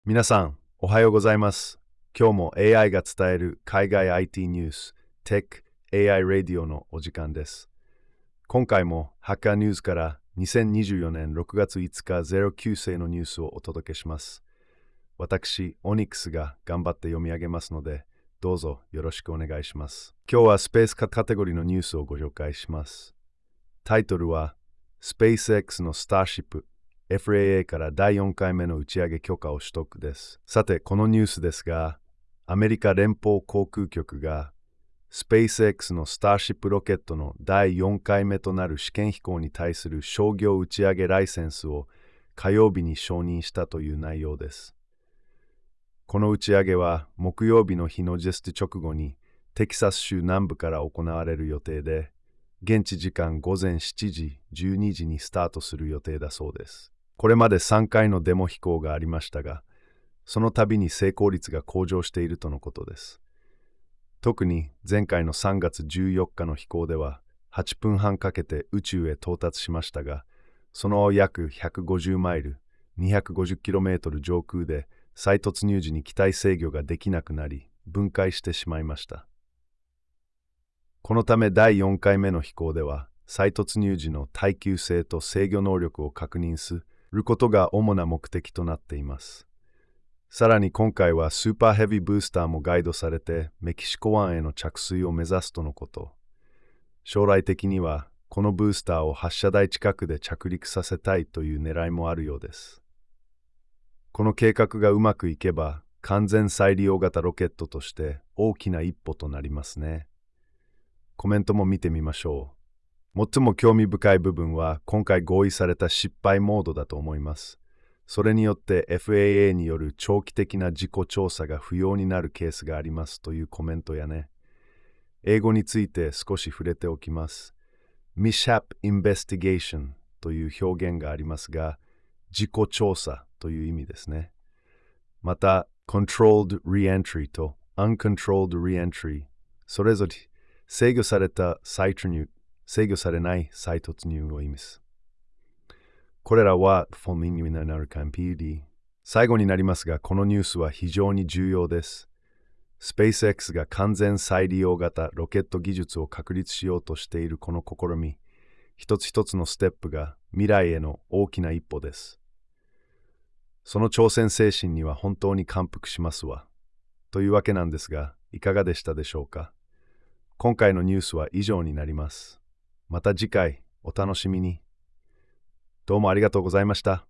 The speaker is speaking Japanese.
皆さん、おはようございます。今日も AI が伝える海外 IT ニュース、Tech AI ラディオのお時間です。今回もハッカーニュースから2024年6月5日09世のニュースをお届けします。私、オニックスが頑張って読み上げますので、どうぞよろしくお願いします。今日はスペースカテゴリーのニュースをご紹介します。タイトルは、SpaceX のスターシップ、FAA から第4回目の打ち上げ許可を取得です。さて、このニュースですが、アメリカ連邦航空局が、SpaceX のスターシップロケットの第4回目となる試験飛行に対する商業打ち上げライセンスを火曜日に承認したという内容です。この打ち上げは木曜日の日のジェスト直後にテキサス州南部から行われる予定で、現地時間午前7時、12時にスタートする予定だそうです。これまで3回のデモ飛行がありましたが、その度に成功率が向上しているとのことです。特に前回の3月14日の飛行では8分半かけて宇宙へ到達しましたが、その約150マイル、250km 上空で再突入時に機体制御ができなくなり、分解してしまいました。このため第4回目の飛行では、再突入時の耐久性と制御能力を確認することが主な目的となっています。さらに今回はスーパーヘビーブースターもガイドされてメキシコ湾への着水を目指すとのこと。将来的にはこのブースターを発射台近くで着陸させたいという狙いもあるようです。この計画がうまくいけば完全再利用型ロケットとして大きな一歩となりますね。コメントも見てみましょう。最も興味深い部分は今回合意された失敗モードだと思います。それによって FAA による長期的な事故調査が不要になるケースがありますというコメントやね。英語について少し触れておきます。Mishap Investigation という表現がありますが、事故調査という意味ですね。また、Controlled Reentry と Uncontrolled Reentry、それぞれ制御された再突入、制御されない再突入を意味す。これらはフォンミングになるカンピーディ。最後になりますが、このニュースは非常に重要です。SpaceX が完全再利用型ロケット技術を確立しようとしているこの試み、一つ一つのステップが未来への大きな一歩です。その挑戦精神には本当に感服しますわ。というわけなんですが、いかがでしたでしょうか。今回のニュースは以上になります。また次回お楽しみに。どうもありがとうございました。